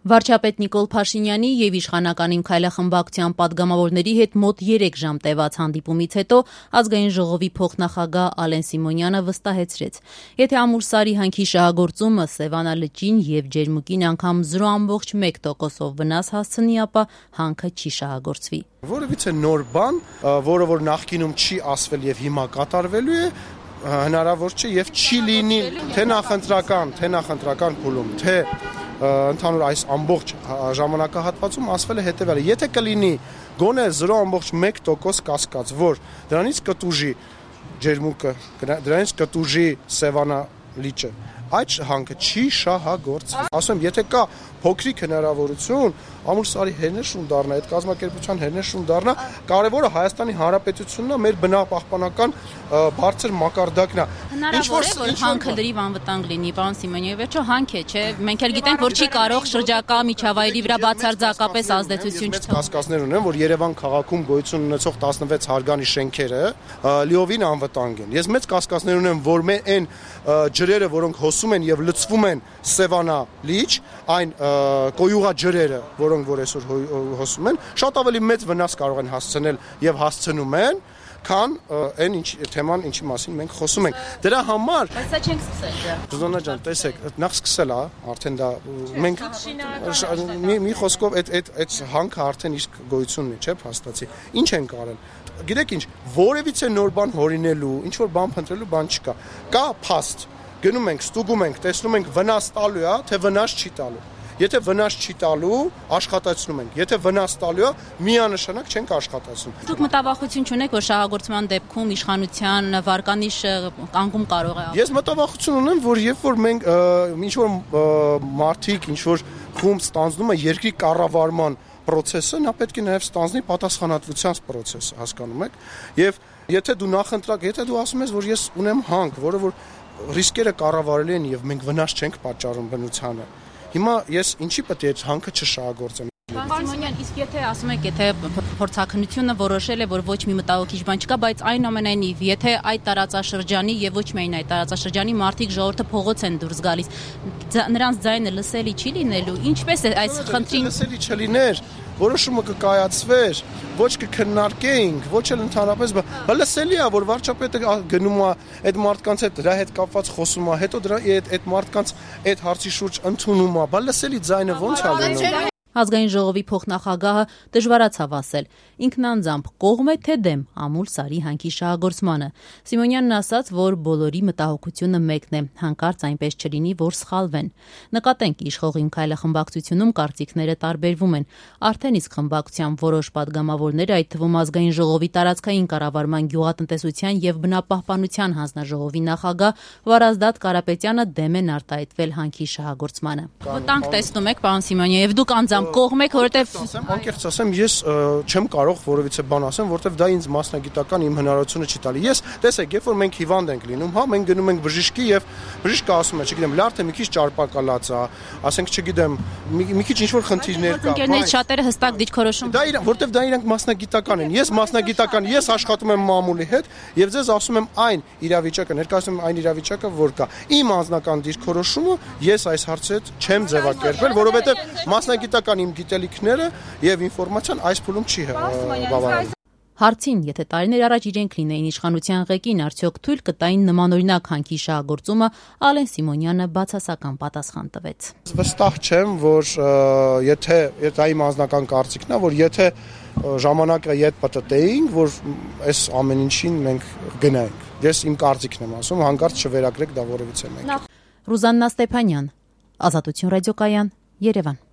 Վարչապետ Նիկոլ Փաշինյանի եւ իշխանական Իմ քայլախմբակցության падգամավորների հետ մոտ 3 ժամ տևած հանդիպումից հետո ազգային ժողովի փոխնախագահ Ալեն Սիմոնյանը վստահեցրեց. եթե Ամուր-Սարի հանքի շահագործումը Սևանա լճին եւ Ջերմուկին անգամ 0.1%-ով վնաս հասցնի, ապա հանքը չի շահագործվի։ Որովհետեւ նոր բան, որը որ նախկինում չի ասվել եւ հիմա կատարվելու է, հնարավոր չէ եւ չի լինի թե նախընտրական փուլում, թե ընդհանուր այս ամբողջ ժամանակահատվածում ասվել է հետևյալը. եթե կլինի գոնե 0.1% կասկած, որ դրանից կտուժի Ջերմուկը, դրանից կտուժի Սևանա լիճը, այդ հանքը չի շահագործվի։ Ասում եմ, եթե կա փոքրիկ հնարավորություն Ամուր-Սարի հերնեշուն դառնա, այդ կազմակերպության հերնեշուն դառնա, կարևորը Հայաստանի Հանրապետությունն է, մեր բնապահպանական բարձր մակարդակն է։ Հնարավոր է, որ հանքը լրիվ անվտանգ լինի, պարոն Սիմոնյան, վերջո հանք է, չէ՞։ Մենք էլ գիտենք, որ չի կարող շրջակա միջավայրի վրա բացարձակապես ազդեցություն չթողնել։ Կասկածներ ունեմ, որ Երևան քաղաքում գոյություն ունեցող 16 հարգանի շենքերը լիովին անվտանգ են։ Ես մեծ կասկածներ ունեմ, որ այն ջրերը, որոնք հոսում են եւ լցվում են Սևանա լիճ, այն կոյուղա ջրերը, որոնք որ այսօր հոսում են, շատ ավելի մեծ վնաս կարող են հասցնել եւ հասցնում են, քան այն թեման, ինչի մասին մենք խոսում ենք։ Դրա համար Բայց սա չենք սկսել դեռ։ Զոնա ջան, տեսեք, նախ սկսել է, արդեն դա մենք մի խոսքով այդ հանքը արդեն իսկ գոյություն ունի, չէ՞, փաստացի։ Ինչ են կարել։ Գիտեք ինչ, որևիցե նոր բան հորինելու, ինչ որ բան փնտրելու բան չկա։ Կա փաստ։ Գնում ենք, ստուգում ենք, տեսնում ենք վնաս տալու է, թե վնաս չի տալու։ Եթե վնաս չի տալու, աշխատացնում ենք։ Եթե վնաս տալու է, միանշանակ չենք աշխատացնում։ Դուք մտավախություն չունեք, որ շահագործման դեպքում իշխանության վարկանիշը կանգուն կարող է։ Ես մտավախություն ունեմ, որ երբ որ մենք ինչ որ մարդիկ, ինչ որ խումբ ստանձնում է երկրի կառավարման process-ը, նա պետք է նաև ստանձնի պատասխանատվության process-ը, հասկանում եք։ Եվ եթե դու նախընտրակ, եթե դու ասում ես, որ ես ունեմ հանք, որը որ ռիսկերը կառավարելի են եւ մենք վնաս չենք պատճառում բնությանը։ Հիմա ես ինչի պետք է այդ հանքը չշահագործեմ։ Պարոն Սիմոնյան, իսկ եթե ասում եք, եթե փորձաքննությունը որոշել է, որ ոչ մի մտահոգիչ բան չկա, բայց այնուամենայնիվ, եթե այդ տարածաշրջանի եւ ոչ միայն այդ տարածաշրջանի մարդիկ ժողովրդը փողոց են դուրս գալիս, նրանց ձայնը լսելի չի լինելու։ Ինչպես է այս խնդրին լսելի չլիներ, որոշումը կկայացվեր, ոչ կքննարկեինք, ոչ էլ ընդհանրապես, բայց լսելի է, որ վարչապետը գնում է այդ մարդկանց հետ դրա հետ կապված խոսում է, հետո դրա այդ մարդկանց այդ հարցի շուրջ ընդունում է, բայց լսելի ձայնը ո՞նց է լինում։ Ազգային ժողովի փոխնախագահը դժվարացավ ասել. ինքն անձամբ կողմ է թե դեմ Ամուր-Սարի հանքի շահագործմանը։ Սիմոնյանն ասաց, որ բոլորի մտահոգությունը մեկն է, հանկարծ այնպես չլինի, որ սխալվեն։ Նկատենք, իշխող Իմ քայլախմբակցությունում կարծիքները տարբերվում են։ Արդեն իսկ խմբակցության որոշ падգամավորներ, այդ թվում ազգային ժողովի տարածքային կառավարման գյուղատնտեսության եւ բնապահպանության հանձնաժողովի նախագահ Վարազդատ Կարապետյանը դեմ են արտահայտվել հանքի շահագործմանը։ Վտանգ տեսնում եք, պարոն Սիմոնյան, եւ դուք անձամբ կողմ եք, որովհետեւ անկեղծ ասեմ, ես չեմ կարող որևիցե բան ասեմ, որովհետեւ դա ինձ մասնագիտական իմ հնարավորությունը չի տալի։ Ես տեսեք, երբ որ մենք հիվանդ ենք լինում, հա, մենք գնում ենք բժիշկի եւ բժիշկը ասում է, չգիտեմ, լարդը մի քիչ ճարպակալած է, ասենք, չգիտեմ, մի քիչ ինչ որ խնդիրներ կա։ Ընկերներից շատերը հստակ դիրքորոշում։ Դա որովհետեւ դա իրանք մասնագիտական են։ Ես մասնագիտական, ես աշխատում եմ մամուլի հետ եւ ձեզ ասում եմ այն իրավիճակը, ներկայացնում եմ այն իրավիճակը, որ կա։ Իմ անձնական դիրքորոշումը ես այս հարցի հետ չեմ ձևակերպել, որովհետեւ մասնագիտական իմ գիտելիքները եւ ինֆորմացիան այս փուլում չի բավարարում։ Հարցին, եթե տարիներ առաջ իրենք լինեին իշխանության ղեկին, արդյոք թույլ կտային նմանօրինակ հանքի շահագործումը, Ալեն Սիմոնյանը բացասական պատասխան տվեց։ Վստահ չեմ, որ եթե իմ անձնական կարծիքն է, որ եթե ժամանակը իդ պատտեինք, որ այս ամեն ինչին մենք գնանք։ Ես իմ կարծիքն եմ ասում, հանկարծ չվերագրեք դա որևիցե մեկ։ Ռուզաննա Ստեփանյան, Ազատություն ռադիոկայան, Երևան։